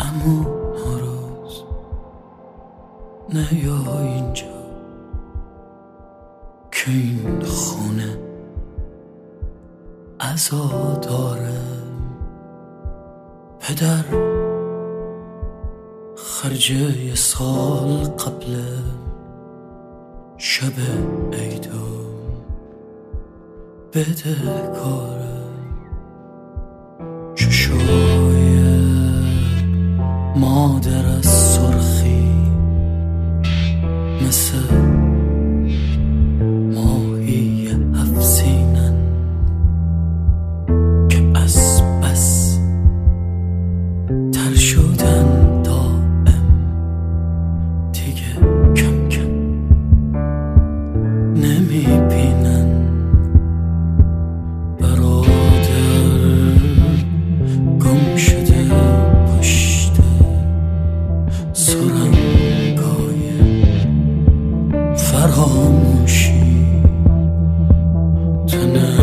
همون روز نیا اینجا که این خونه عزا داره. پدر خرج یه سال قبل شب عیدو بده کاره. چشای مادر از سرخی مثل ماهی افسینن که از بس تر شدن دائم دیگه کم کم نمیبینن. برادر گم شده پشت سرنگای فراموشی. تنه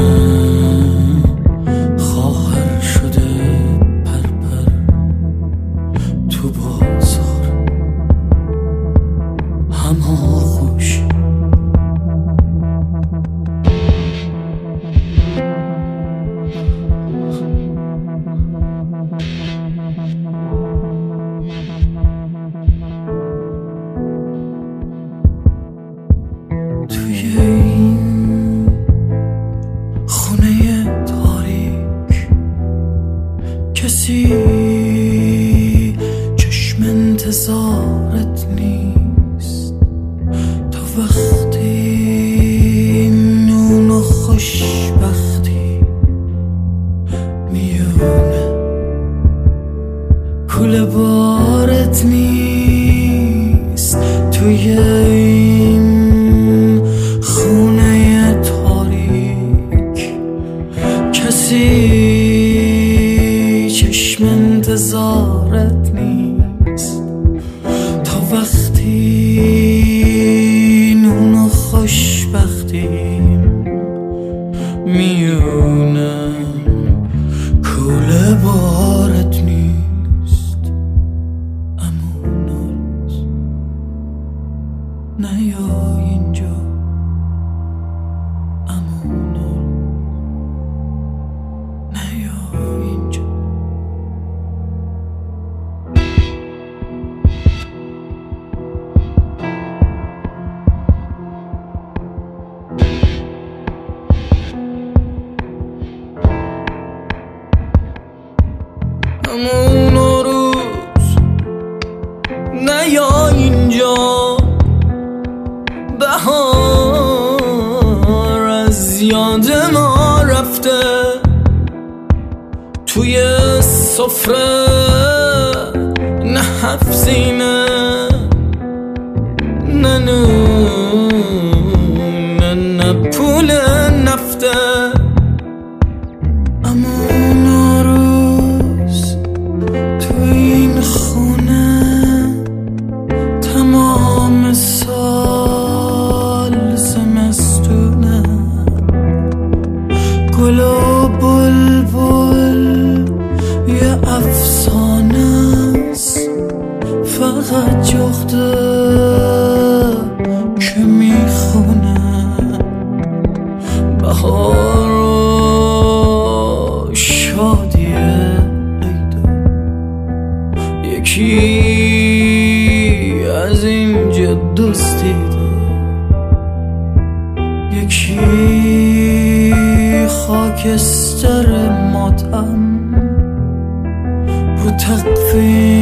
خواهر شده پرپر تو بازار هماغوشی. توی این خونه تاریک کسی چشم انتظارت نیست. تا وقتی نون و خوشبختی میونه کوله بارت نیست. توی این خونه تاریک کسی چشم انتظارت نیست. تا وقتی نون و خوشبختی میونه کوله بارت نیست. اما روز نیا اینجا. اما نیا اینجا. همون روز نیا اینجا. بهار از یاد ما رفته. توی سفره نه حفظینه نه نون نه پول نفته. اما روز تو این خونه تمام سال زمستونه. گل و بلبل یه افسانه است. فقط جغده که میخونه بهار و شادی عیدو. یکی از اینجا دزدیده. یکی خاکستر ماتم رو تقویم